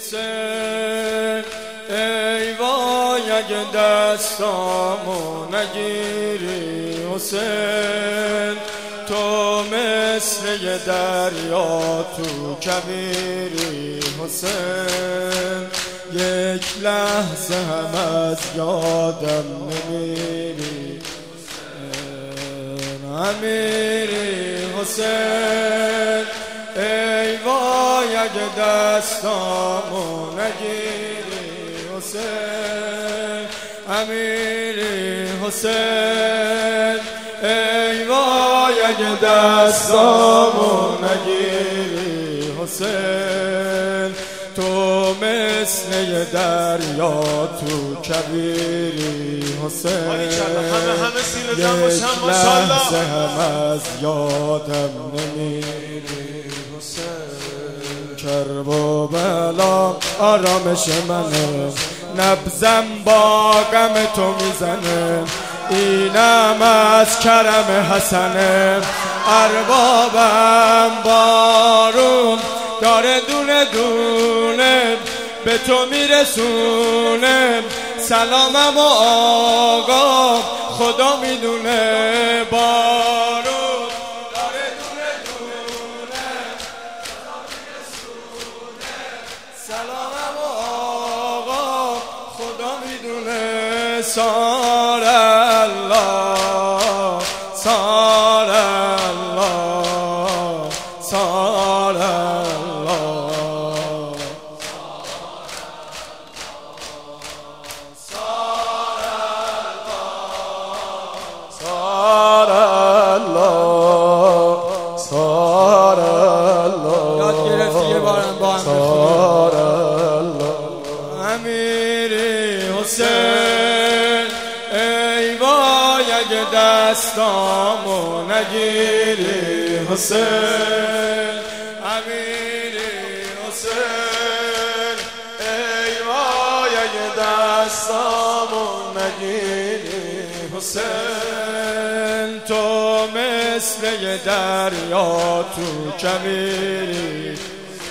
حسین ای وای اگه دستامو نگیری حسین تو مثل یه دریا تو کبیری حسین یک لحظه هم از یادم نمیری امیری حسین ای وای اگه دستامو نگیری حسین امیری حسین ای وای اگه دستامو نگیری حسین تو مثل یه دریا تو کبیری حسین یک لحظه هم از یادم نمیری حسین کرب و بلا آرامش منه نبزم با غم تو میزنه اینم از کرم حسنه اربابم بارون داره دونه دونه به تو میرسونه سلامم آقا خدا میدونه بارون داره دونه دونه خدا میرسونه سلامم آقا خدا میدونه سار الله سار الله سار الله سار الله سار الله یاد گرفتی یه بارم با هم سار الله امیری حسین ای وای اگه دستامو نگیری حسین امیری حسین ای وای اگه دستامو نگیری حسین تو مثل یه دریا تو کبیری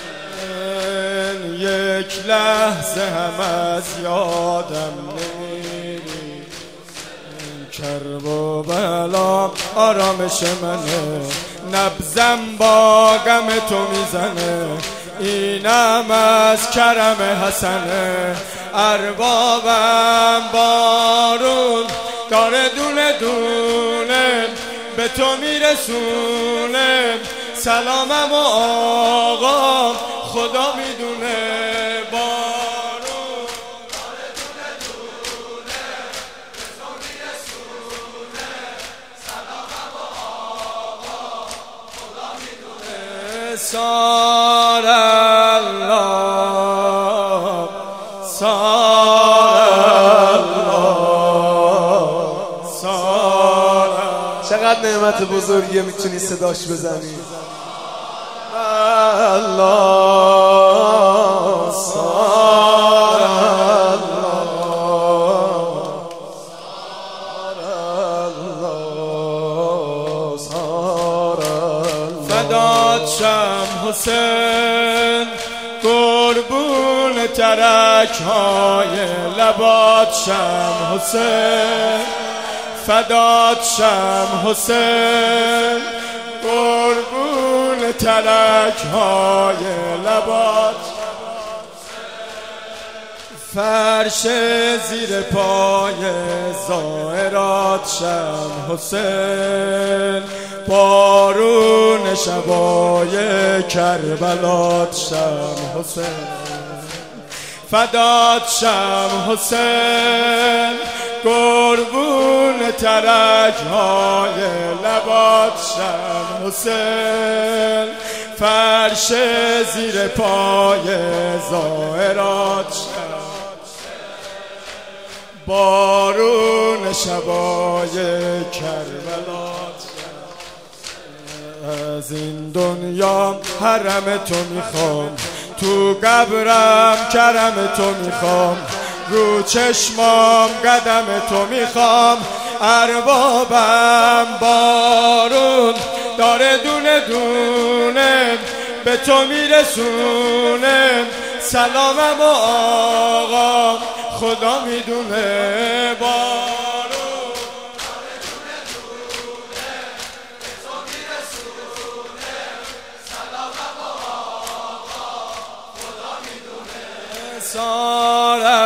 یک لحظه هم از یادم نمیری کرب و بلا آرامش منه نبزم با غم تو میزنه اینم از کرم حسنه اربابم بارون داره دونه دونه به تو میرسونه سلامم آقا خدا میدونه بارون داره دونه دونه به تو میرسونه سلامم آقا خدا میدونه سار الله سار الله سار چقدر نعمت بزرگیه میتونی صداش بزنی الله سار الله سار الله فدات شم حسین قربون ترک های لبات شم حسین فدات شم حسین قربون ترک های لبات فرش زیر پای زائرات شم حسین بارون شبای کربلات شم حسین فدات شم حسین قربون ترک های لبات شم حسین فرش زیر پای زائرات شم بارون شبای کربلات از این دنیا حرم تو میخوام تو قبرم کرم تو میخوام رو چشمام قدم تو میخوام اربابم بارون داره دونه دونه به تو میرسونه سلامم آقا خدا میدونه بارو سارا